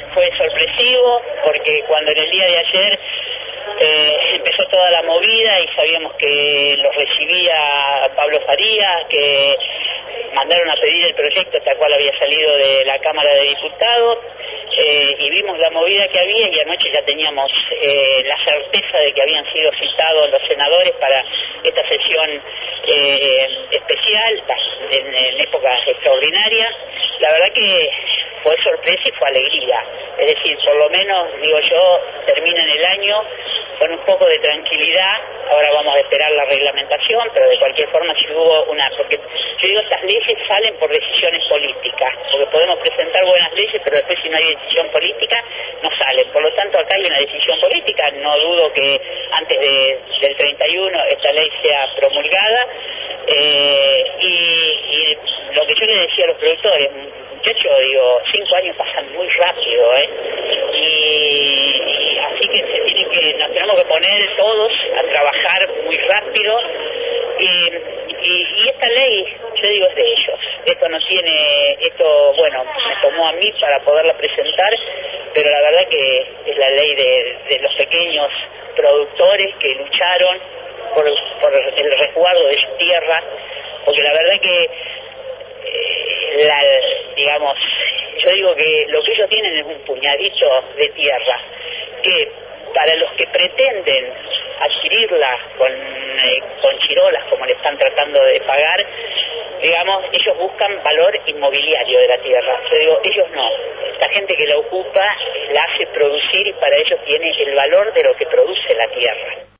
fue sorpresivo, porque cuando en el día de ayer empezó toda la movida y sabíamos que los recibía Pablo Farías, que mandaron a pedir el proyecto tal cual había salido de la Cámara de Diputados, y vimos la movida que había, y anoche ya teníamos la certeza de que habían sido citados los senadores para esta sesión especial en épocas extraordinarias. La verdad que fue sorpresa y fue alegría, es decir, por lo menos, digo yo, terminan el año con un poco de tranquilidad. Ahora vamos a esperar la reglamentación, pero de cualquier forma si hubo porque yo digo, estas leyes salen por decisiones políticas, porque podemos presentar buenas leyes, pero después si no hay decisión política, no salen. Por lo tanto, acá hay una decisión política, no dudo que antes del 31 esta ley sea promulgada, y lo que yo le decía a los productores, muchachos, digo, 5 años pasan muy rápido, y así que nos tenemos que poner todos a trabajar muy rápido, y esta ley, yo digo, es de ellos. Bueno, me tomó a mí para poderla presentar, pero la verdad que es la ley de los pequeños productores que lucharon por el resguardo de su tierra, porque la verdad que digamos, yo digo que lo que ellos tienen es un puñadito de tierra, que para los que pretenden adquirirla con chirolas, como le están tratando de pagar, digamos, ellos buscan valor inmobiliario de la tierra. Yo digo, ellos no. La gente que la ocupa la hace producir, y para ellos tiene el valor de lo que produce la tierra.